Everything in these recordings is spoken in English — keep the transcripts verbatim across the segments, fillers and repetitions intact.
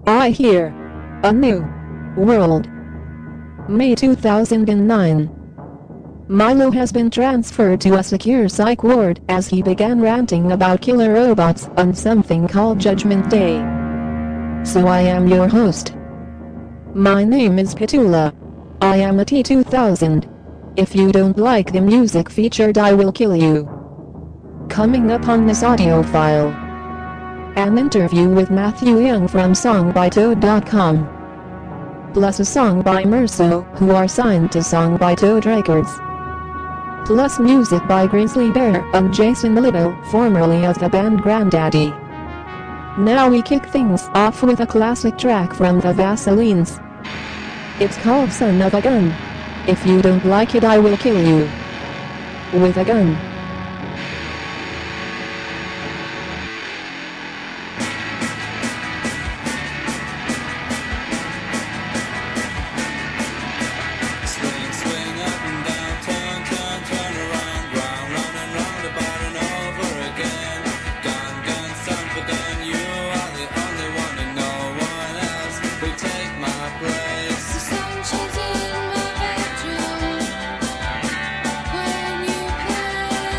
I hear. A new world. May two thousand nine. Milo has been transferred to a secure psych ward as he began ranting about killer robots on something called Judgment Day. So I am your host. My name is Petula. I am a T two thousand. If you don't like the music featured, I will kill you. Coming up on this audio file, an interview with Matthew Young from song by toad dot com, plus a song by Merso, who are signed to Song by Toad Records, plus music by Grizzly Bear and Jason Little, formerly of the band Grandaddy. Now we kick things off with a classic track from the Vaselines. It's called Son of a Gun. If you don't like it, I will kill you. With a gun. Sunshine in my bedroom when you play.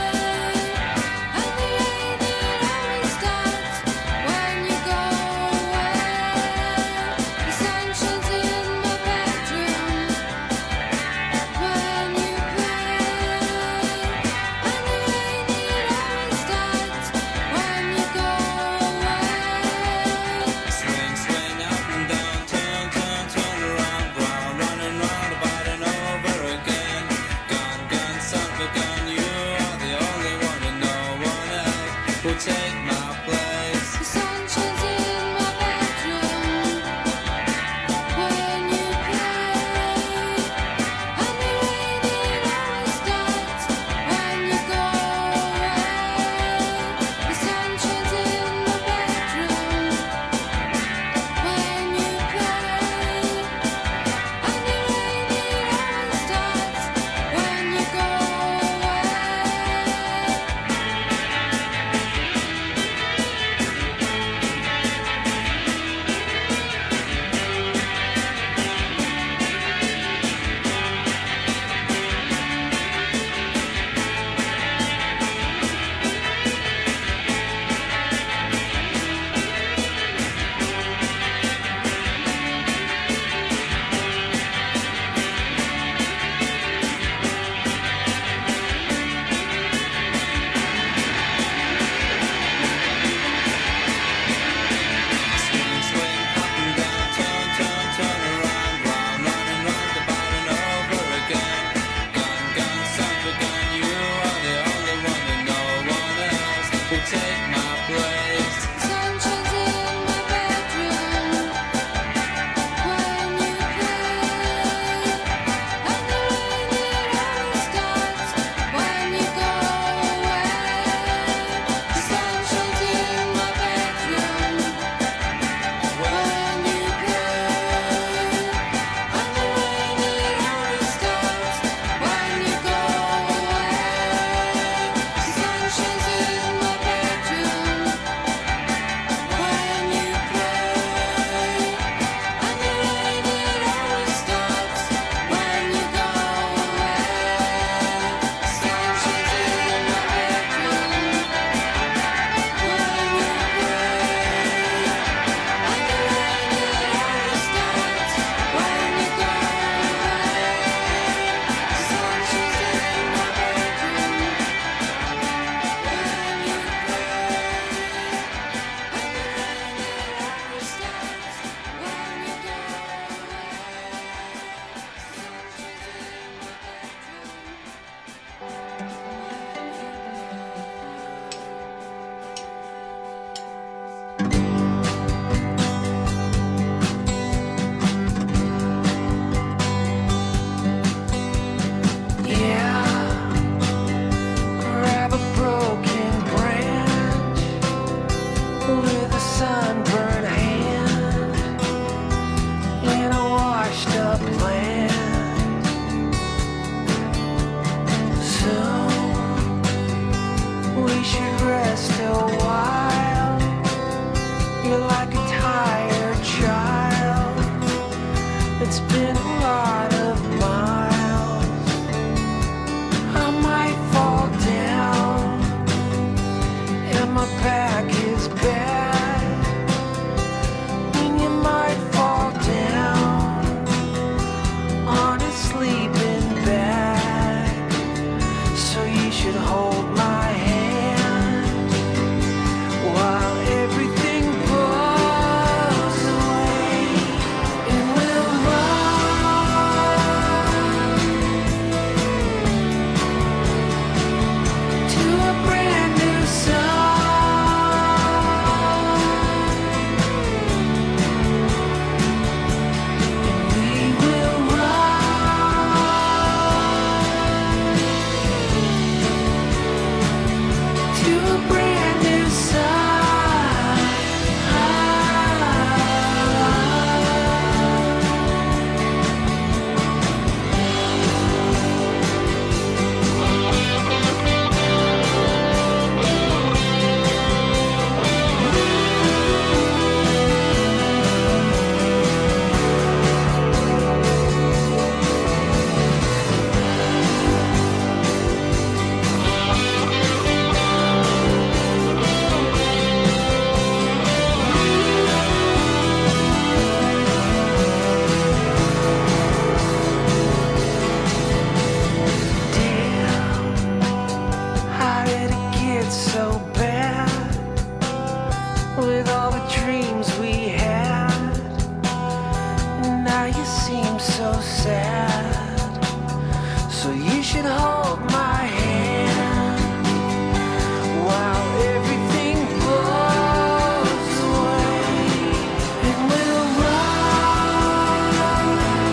dreams we had. Now you seem so sad, so you should hold my hand while everything blows away, and we'll run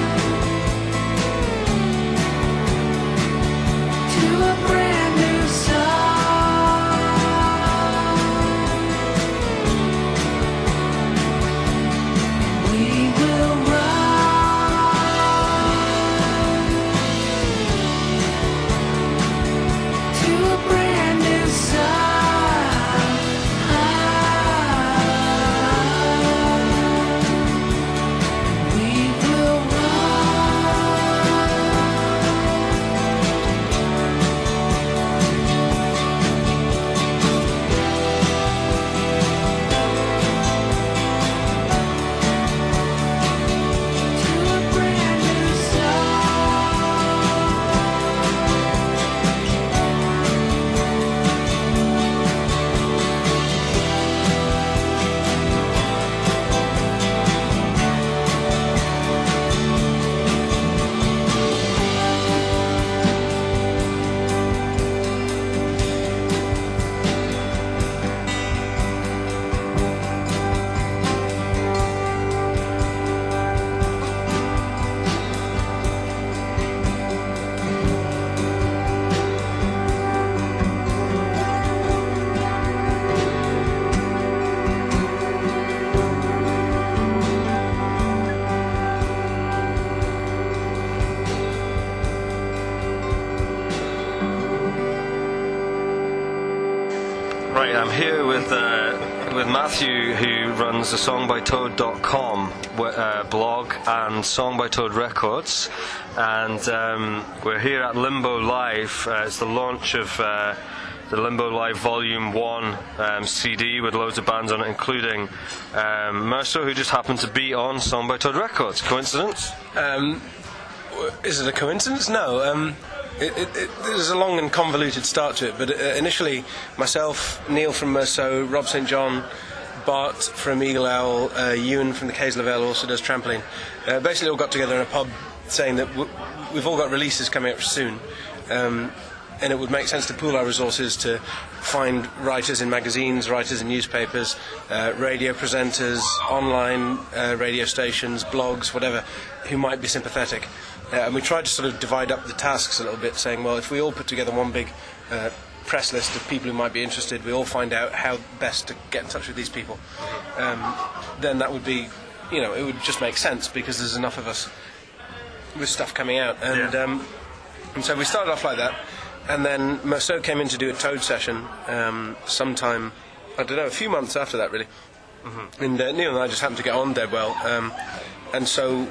to a brand new sun. We will run to a brand new sun. We will to a brand new Right, I'm here with uh, with Matthew, who runs the song by toad dot com uh, blog and Song by Toad Records, and um, we're here at Limbo Live. Uh, it's the launch of uh, the Limbo Live Volume one um, C D with loads of bands on it, including um, Mercer, who just happened to be on Song by Toad Records. Coincidence? Um, is it a coincidence? No. Um, it, it, it, there's a long and convoluted start to it, but uh, initially myself, Neil from Merceau, Rob Saint John, Bart from Eagle Owl, uh, Ewan from the Cays Lavelle also does Trampoline, uh, basically all got together in a pub saying that w- we've all got releases coming up soon, um, and it would make sense to pool our resources to find writers in magazines, writers in newspapers, uh, radio presenters, online uh, radio stations, blogs, whatever, who might be sympathetic. Uh, and we tried to sort of divide up the tasks a little bit, saying, well, if we all put together one big uh, press list of people who might be interested, we all find out how best to get in touch with these people, um, then that would be, you know, it would just make sense because there's enough of us with stuff coming out. And, Yeah. um, and so we started off like that. And then Merceau came in to do a Toad session um, sometime, I don't know, a few months after that, really. Mm-hmm. And uh, Neil and I just happened to get on dead well. Um, and so,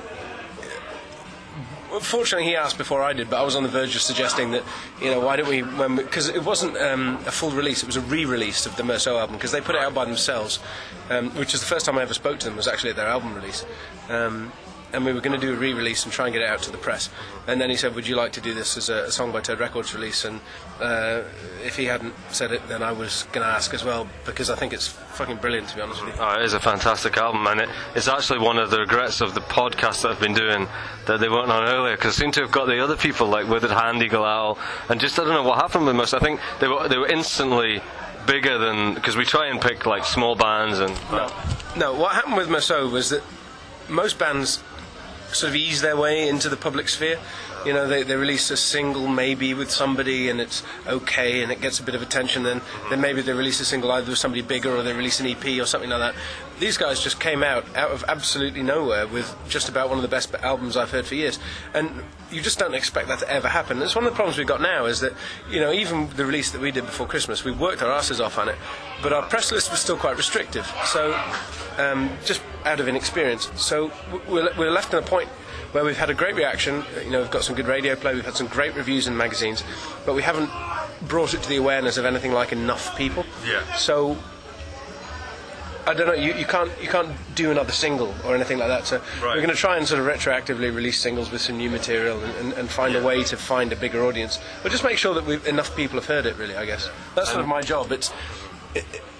uh, fortunately, he asked before I did, but I was on the verge of suggesting that, you know, why don't we, because it wasn't um, a full release, it was a re-release of the Merceau album, because they put it out by themselves, um, which is the first time I ever spoke to them, was actually at their album release. Um, and we were going to do a re-release and try and get it out to the press. And then he said, would you like to do this as a, a Song by Toad Records release? And uh, if he hadn't said it, then I was going to ask as well, because I think it's fucking brilliant, to be honest with you. Oh, it is a fantastic album, and it, it's actually one of the regrets of the podcasts that I've been doing that they weren't on earlier, because I seem to have got the other people, like Withered Hand, Eagle Owl, and just, I don't know what happened with most. I think they were, they were instantly bigger than, because we try and pick, like, small bands and... No, no, what happened with Merceau was that most bands sort of ease their way into the public sphere. You know, they, they release a single maybe with somebody and it's okay and it gets a bit of attention, then then maybe they release a single either with somebody bigger or they release an E P or something like that. These guys just came out out of absolutely nowhere with just about one of the best albums I've heard for years, and you just don't expect that to ever happen. It's one of the problems we've got now is that, you know, even the release that we did before Christmas, we worked our asses off on it, but our press list was still quite restrictive, so um, just out of inexperience. So we're, we're left in a point where we've had a great reaction, you know, we've got some good radio play, we've had some great reviews in magazines, but we haven't brought it to the awareness of anything like enough people. Yeah. So, I don't know, you, you can't you can't do another single or anything like that, so Right. we're going to try and sort of retroactively release singles with some new material and, and, and find Yeah. a way to find a bigger audience. But just make sure that we've, enough people have heard it, really, I guess. That's sort of my job. It's... It, it,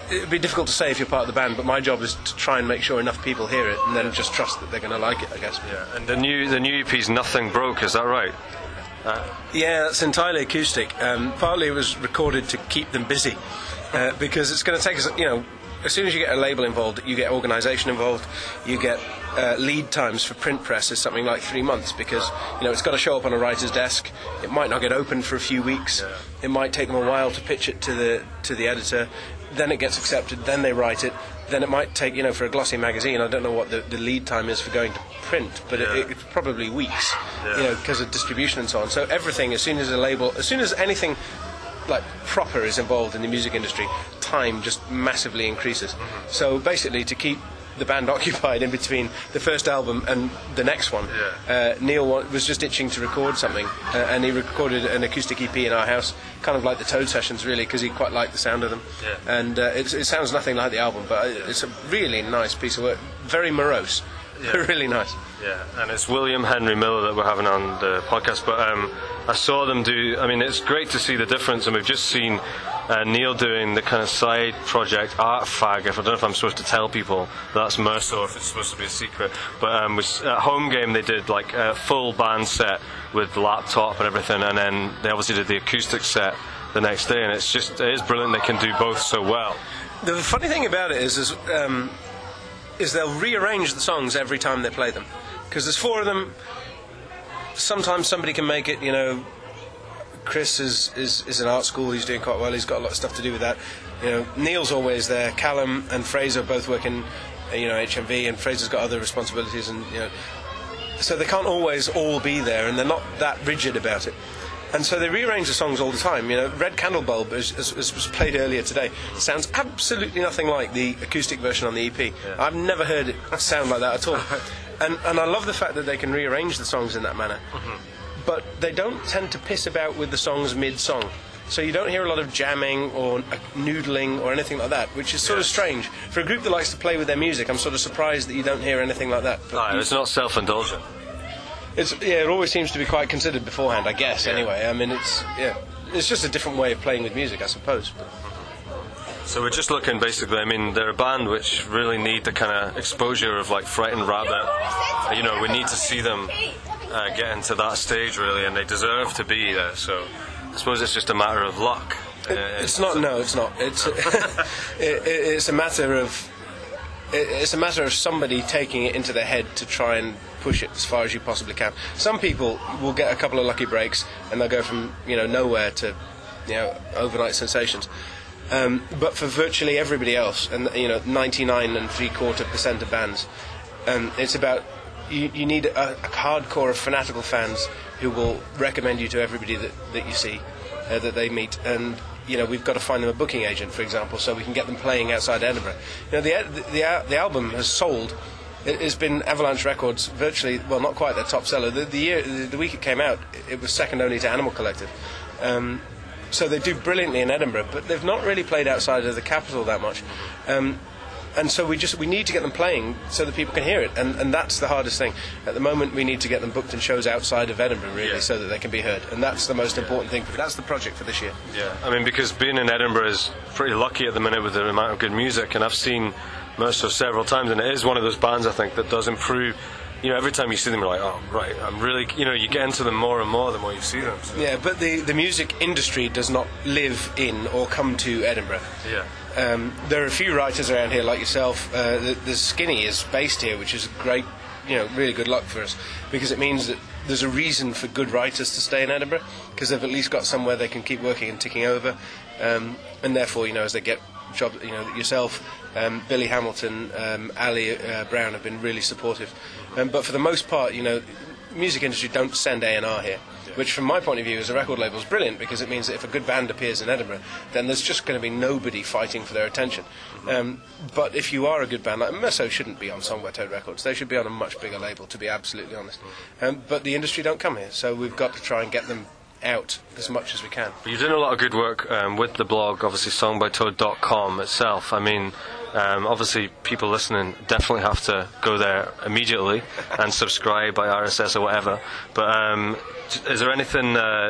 it'd be difficult to say if you're part of the band, but my job is to try and make sure enough people hear it, and then just trust that they're going to like it, I guess. Yeah. And the new the new E P's Nothing Broke, is that right? Uh, Yeah, that's entirely acoustic. Um, partly it was recorded to keep them busy, uh, because it's going to take us, you know, as soon as you get a label involved, you get organisation involved, you get uh, lead times for print press is something like three months, because, you know, it's got to show up on a writer's desk. It might not get opened for a few weeks. It might take them a while to pitch it to the to the editor. Then it gets accepted. Then they write it. Then it might take, you know, for a glossy magazine, I don't know what the, the lead time is for going to print, but Yeah. it, it's probably weeks, Yeah. you know, because of distribution and so on. So everything, as soon as a label, as soon as anything like proper is involved in the music industry, time just massively increases. Mm-hmm. So basically, to keep the band occupied in between the first album and the next one, Yeah. uh, Neil wa- was just itching to record something, uh, and he recorded an acoustic E P in our house, kind of like the Toad sessions, really, because he quite liked the sound of them. Yeah. And uh, it, it sounds nothing like the album, but it's a really nice piece of work, very morose, Yeah. really nice. Yeah, and it's William Henry Miller that we're having on the podcast. But um, I saw them do. I mean, it's great to see the difference, and we've just seen uh, Neil doing the kind of side project Art Fag. If I don't know if I'm supposed to tell people that's Mercer, or if it's supposed to be a secret. But um, was, at Home Game they did like a full band set with laptop and everything, and then they obviously did the acoustic set the next day. And it's just it is brilliant. They can do both so well. The funny thing about it is, is, um, is they'll rearrange the songs every time they play them. Because there's four of them. Sometimes somebody can make it, you know. Chris is, is, is in art school, he's doing quite well, he's got a lot of stuff to do with that. You know, Neil's always there, Callum and Fraser both work in, uh, you know, H M V, and Fraser's got other responsibilities, and, you know. So they can't always all be there, and they're not that rigid about it. And so they rearrange the songs all the time. You know, Red Candle Bulb, as, as, as was played earlier today, sounds absolutely nothing like the acoustic version on the E P. Yeah. I've never heard it sound like that at all. and and I love the fact that they can rearrange the songs in that manner. Mm-hmm. But they don't tend to piss about with the songs mid-song. So you don't hear a lot of jamming or uh, noodling or anything like that, which is sort of Yes. strange. For a group that likes to play with their music, I'm sort of surprised that you don't hear anything like that. But No, it's not self-indulgent. it's, yeah, it always seems to be quite considered beforehand, I guess, Yeah. anyway. I mean, it's, yeah, it's just a different way of playing with music, I suppose. But So we're just looking, basically, I mean, they're a band which really need the kind of exposure of, like, Frightened Rabbit. Uh, You know, we need to see them uh, get into that stage, really, and they deserve to be there, so I suppose it's just a matter of luck. Uh, it's not, no, it's not. It's, it, it, it's a matter of... it- It's a matter of somebody taking it into their head to try and push it as far as you possibly can. Some people will get a couple of lucky breaks and they'll go from, you know, nowhere to, you know, overnight sensations. Um, but for virtually everybody else, and you know, ninety-nine and three quarter percent of bands, um, it's about you, you need a, a hardcore of fanatical fans who will recommend you to everybody that, that you see, uh, that they meet, and you know, we've got to find them a booking agent, for example, so we can get them playing outside Edinburgh. You know, the the, the, the album has sold. It has been Avalanche Records virtually, well, not quite their top seller. The, the year, the, the week it came out, it was second only to Animal Collective. Um, so they do brilliantly in Edinburgh, but they've not really played outside of the capital that much. Um, and so we just we need to get them playing so that people can hear it, and, and that's the hardest thing. At the moment, we need to get them booked in shows outside of Edinburgh, really, Yeah. so that they can be heard. And that's the most important thing. That's the project for this year. Yeah, I mean, because being in Edinburgh is pretty lucky at the minute with the amount of good music, and I've seen Mercer several times, and it is one of those bands, I think, that does improve. You know, every time you see them, you're like, oh, right, I'm really, you know, you get into them more and more the more you see them. So. Yeah, but the, the music industry does not live in or come to Edinburgh. Yeah. Um, there are a few writers around here like yourself. Uh, the, the Skinny is based here, which is great, you know, really good luck for us, because it means that there's a reason for good writers to stay in Edinburgh, because they've at least got somewhere they can keep working and ticking over, um, and therefore, you know, as they get jobs, you know, yourself, um, Billy Hamilton, um, Ali uh, Brown have been really supportive, um, but for the most part, you know, music industry don't send A and R here. Which, from my point of view, as a record label, is brilliant, because it means that if a good band appears in Edinburgh, then there's just going to be nobody fighting for their attention. Um, but if you are a good band, like Mercer shouldn't be on Songby Toad Records. They should be on a much bigger label, to be absolutely honest. Um, but the industry don't come here, so we've got to try and get them out as much as we can. But you're doing a lot of good work um, with the blog, obviously song by toad dot com itself. I mean, um, obviously people listening definitely have to go there immediately and subscribe by R S S or whatever. But um, is there anything uh,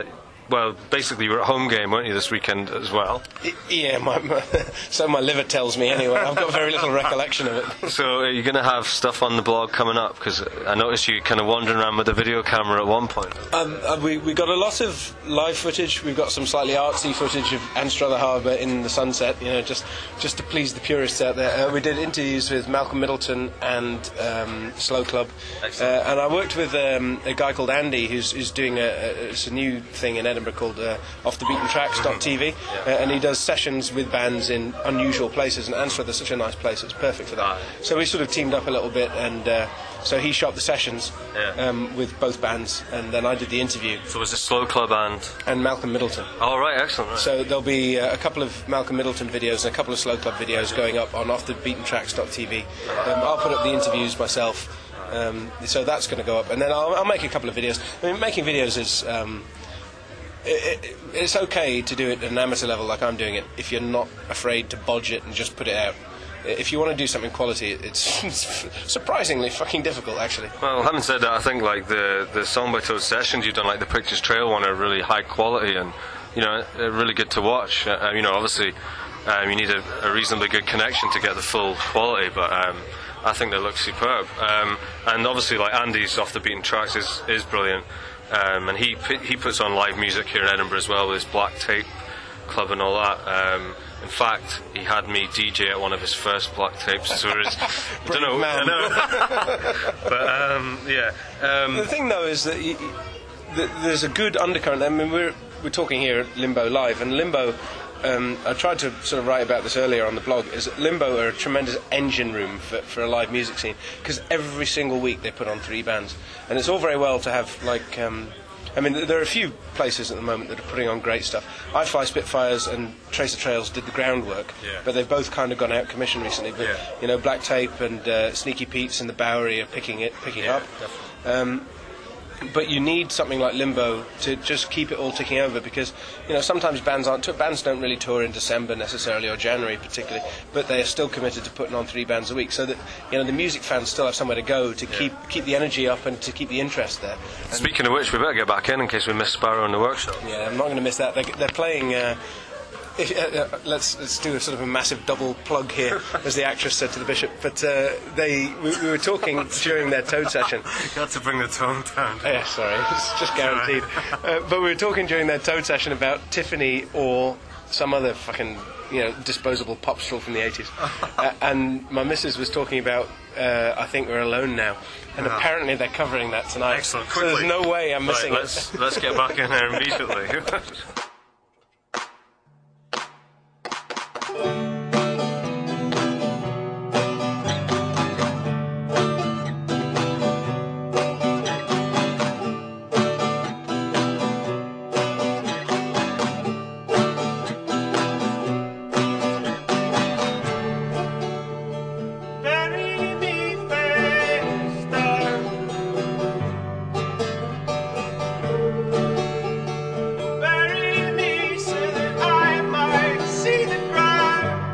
well, basically you were at home game, weren't you, this weekend as well? I, yeah, my, my, so my liver tells me anyway. I've got very little recollection of it. So are you going to have stuff on the blog coming up? Because I noticed you kind of wandering around with a video camera at one point. Um, uh, we we got a lot of live footage. We've got some slightly artsy footage of Anstruther Harbour in the sunset, you know, just just to please the purists out there. Uh, we did interviews with Malcolm Middleton and um, Slow Club, uh, and I worked with um, a guy called Andy who's, who's doing a, a, it's a new thing in Edinburgh called uh, Off the Beaten Tracks dot T V, uh, and he does sessions with bands in unusual places, and Anstruther's such a nice place, it's perfect for that. So we sort of teamed up a little bit, and uh, so he shot the sessions Yeah. um, with both bands, and then I did the interview. So was it Slow Club and... And Malcolm Middleton. Oh, right, excellent. Right. So there'll be uh, a couple of Malcolm Middleton videos and a couple of Slow Club videos going up on Off the Beaten Tracks dot T V. Um, I'll put up the interviews myself, um, so that's going to go up, and then I'll, I'll make a couple of videos. I mean, making videos is... Um, It, it, it's okay to do it at an amateur level like I'm doing it if you're not afraid to bodge it and just put it out. If you want to do something quality, it's, it's surprisingly fucking difficult, actually. Well, having said that, I think like the the Song by Toad sessions you've done, like the Pictures Trail one, are really high quality and, you know, they're really good to watch. Uh, you know, obviously um, you need a, a reasonably good connection to get the full quality, but um, I think they look superb. Um, and obviously, like Andy's Off the Beaten Tracks is is brilliant. Um, and he he puts on live music here in Edinburgh as well with his Black Tape Club and all that. Um, in fact, he had me D J at one of his first Black Tapes. So it was, I don't know, man. I know. But um, yeah. Um, The thing, though, is that you, th- there's a good undercurrent. I mean, we're we're talking here at Limbo Live, and Limbo. Um, I tried to sort of write about this earlier on the blog, is that Limbo are a tremendous engine room for, for a live music scene, because every single week they put on three bands, and it's all very well to have, like, um, I mean, there are a few places at the moment that are putting on great stuff. I Fly Spitfires and Tracer Trails did the groundwork, Yeah. but they've both kind of gone out of commission recently, but, Yeah. you know, Black Tape and uh, Sneaky Pete's and the Bowery are picking it, picking Yeah, up. Um, but you need something like Limbo to just keep it all ticking over, because, you know, sometimes bands aren't bands don't really tour in December necessarily, or January particularly, but they are still committed to putting on three bands a week, so that, you know, the music fans still have somewhere to go to keep keep the energy up and to keep the interest there. And, Speaking of which, we better get back in in case we miss Sparrow in the workshop. yeah, I'm not going to miss that. They're, they're playing. Uh, If, uh, uh, let's let's do a sort of a massive double plug here, as the actress said to the bishop. But uh, they we, we were talking during their Toad session. Got to bring the tone down. Yeah, sorry, it's just guaranteed. Uh, but we were talking during their Toad session about Tiffany or some other fucking, you know, disposable pop straw from the eighties. uh, and my missus was talking about uh, I Think We're Alone Now. And Uh-huh. apparently they're covering that tonight. Excellent. So there's Quickly. no way I'm missing Right, it. let's, let's get back in there immediately. Bury me faster. Bury me so that I might see the crowd.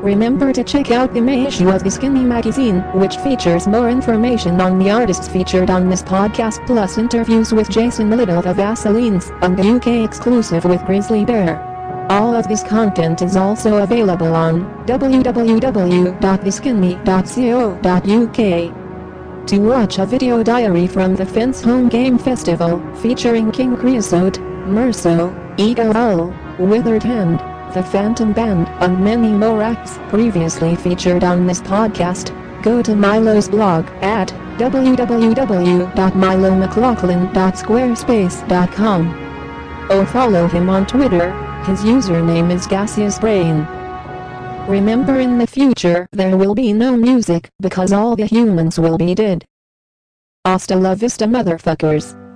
Remember to check out the May issue of The Skinny magazine, which features more information on the artists featured on this podcast, plus interviews with Jason Little of the Vaselines, and the U K exclusive with Grizzly Bear. All of this content is also available on w w w dot the skinny dot co dot u k. To watch a video diary from the Fence Home Game Festival, featuring King Creosote, Merso, Ego Owl, Withered Hand, The Phantom Band, and many more acts previously featured on this podcast, go to Milo's blog at w w w dot milo mclaughlin dot squarespace dot com. Or follow him on Twitter, his username is Gaseous Brain. Remember, in the future there will be no music because all the humans will be dead. Hasta la vista, motherfuckers.